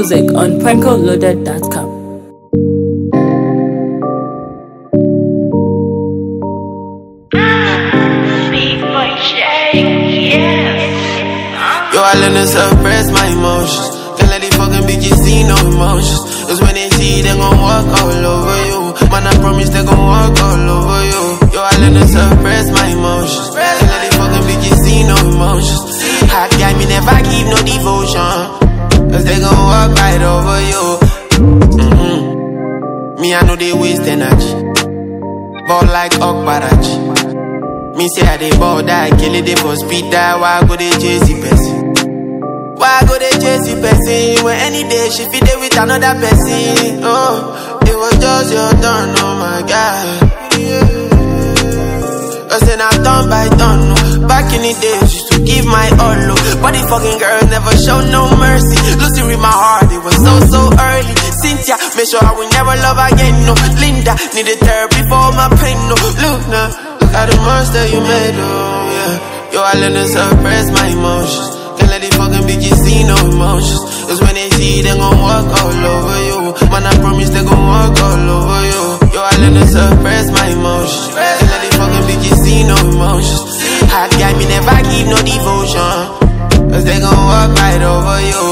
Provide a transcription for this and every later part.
Music on prankoloaded.com. Yo, I learn to suppress my emotions. Can't let these fucking bitches see no emotions. Cause when they see, they gon' walk all over you. Man, I promise they gon' walk all over you. Yo, I learn to suppress my emotions. Can't let these fucking bitches see no emotions. Hot guy, me never give no devotion. Cause they gon' walk right over you. Me, I know they waste energy. Ball like Okbarachi. Me say I dey ball die, kill it, they for speed die. Why go they chase the person? Why go they chase the person? When any day she fit there with another person. Oh, it was just your turn, oh my God. Cause then I turn by turn, no. Back in the days, used to give my all, no. But the fucking girl never showed no mercy. Lucy with my heart, it was so early. Cynthia, make sure I will never love again, no. Linda, needed therapy for my pain, no. Look now, look at the monster you made, oh yeah. Yo, I learn to suppress my emotions. Can't let these fucking bitches see no emotions. Cause when they see, they gon' walk all over you. Man, I promise they gon' walk all over you. Yo, I learn to suppress my emotions. Can't let these fucking bitches see no emotions. Hot guy, me never give no devotion. Cause they gon' walk right over you.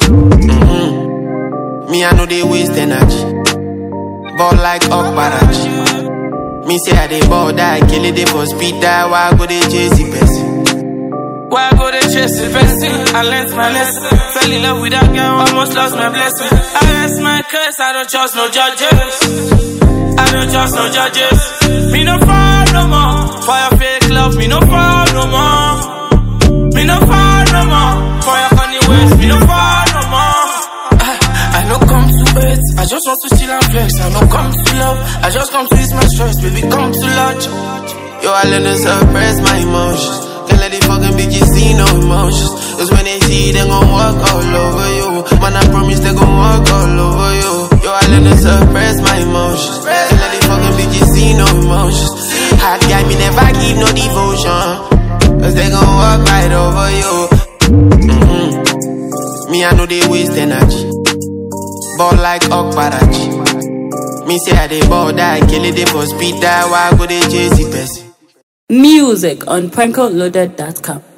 Me, I know they waste energy. Ball like Okbarachi. Me say I dey ball die, kill it, they for speed die. Why go they chase the person? Why go they chase the person? I learned my lesson. Fell in love with that girl, almost lost my blessing. I rest my curse, I don't trust no judges. I don't trust no judges. Me no fall no more. For your fake love, me no fall no more. Me no fall no more. For your funny ways, me no fall no more. I no come to earth, I just want to chill and flex. I no come to love, I just come to ease my stress. Baby, come to lunch. Yo, I learn to suppress my emotions. Can't let these fucking bitches see no emotions. Cause when they see, they gon' walk all over you. Man, I promise they gon' walk all over you. Yo, I learn to suppress my emotions. Can't let these fucking bitches see no emotions. Hot guy, me never give no devotion. Cause they gon' walk right over you. Me, I know they waste energy. Ball like Okbarachi. Me say I dey ball die, kill it, they for speed die. Why go they chase the person? Music on prankoloaded.com.